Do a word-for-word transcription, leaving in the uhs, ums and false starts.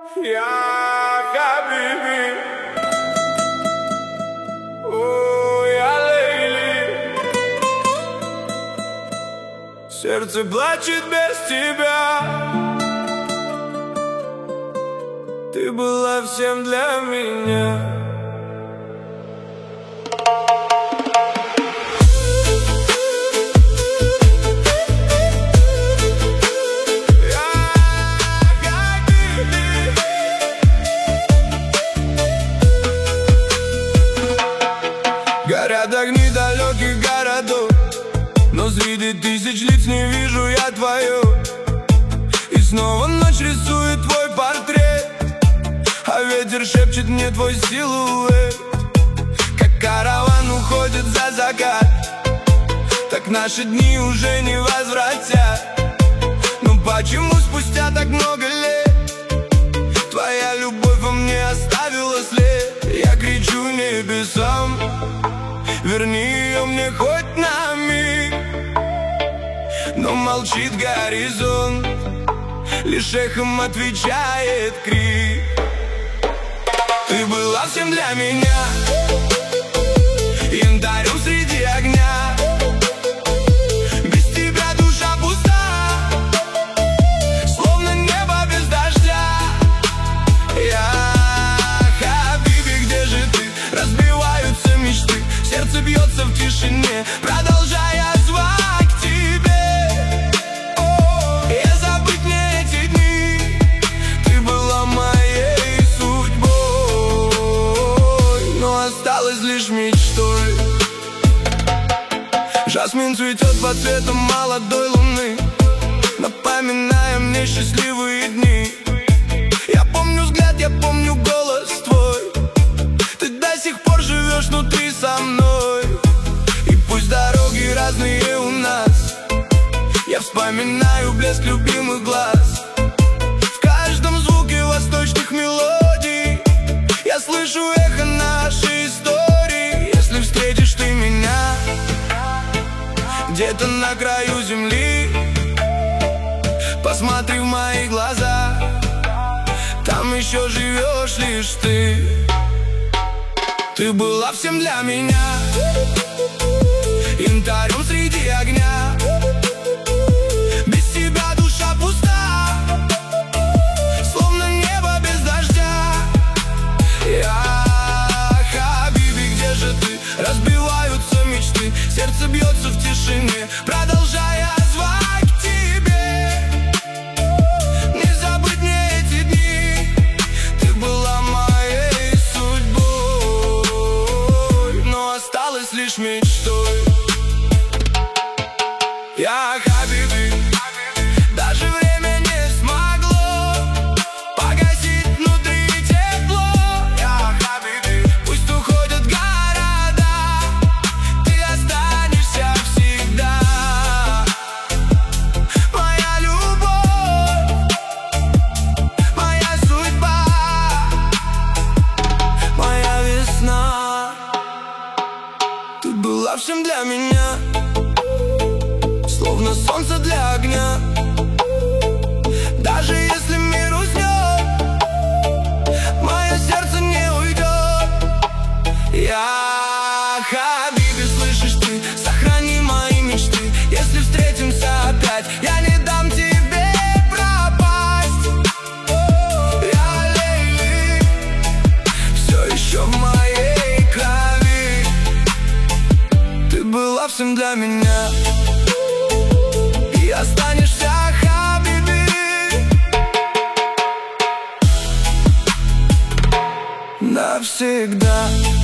يا حبيبي ويا лейли, сердце плачет без тебя. Ты была всем для меня. Горят огни далеких городов, но среди тысяч лиц не вижу я твою. И снова ночь рисует твой портрет, а ветер шепчет мне твой силуэт. Как караван уходит за закат, так наши дни уже не возвратят. Но почему спустя так много лет твоя любовь во мне оставила след? Я кричу небесам: верни ее мне хоть на миг. Но молчит горизонт, лишь эхом отвечает крик. Ты была всем для меня, янтарем среди огня. Без тебя душа пуста, словно небо без дождя. Я, хабиби, где же ты? Разбиваются мечты, сердце бьется в тишине, продолжая звать к тебе. О, и забыть мне эти дни. Ты была моей судьбой, но осталась лишь мечтой. Жасмин цветет под цветом молодой луны, напоминая мне счастливые дни. Я помню взгляд, я помню голос твой. Ты до сих пор живешь внутри со мной. И пусть дороги разные у нас, я вспоминаю блеск любимых глаз. В каждом звуке восточных мелодий я слышу эхо нашей истории. Если встретишь ты меня где-то на краю земли, посмотри в мои глаза, там еще живешь лишь ты. Ты была всем для меня, янтарем среди огня. Без тебя душа пуста, словно небо без дождя. Я, хабиби, где же ты? Разбиваются мечты, сердце бьется в тишине, продолжая звать к тебе. Не забыть мне эти дни. Ты была моей судьбой, но осталась лишь мечтой. Я, хабиби, даже время не смогло погасить внутри тепло. Я, хабиби, пусть уходят города, ты останешься всегда. Моя любовь, моя судьба, моя весна. Ты была всем для меня, словно солнце для огня. Даже если мир уснет, мое сердце не уйдет. Я, хабиби, слышишь ты? Сохрани мои мечты. Если встретимся опять, я не дам тебе пропасть. О, я, лейли, все еще в моей крови. Ты была всем для меня, и останешься, хабиби, навсегда.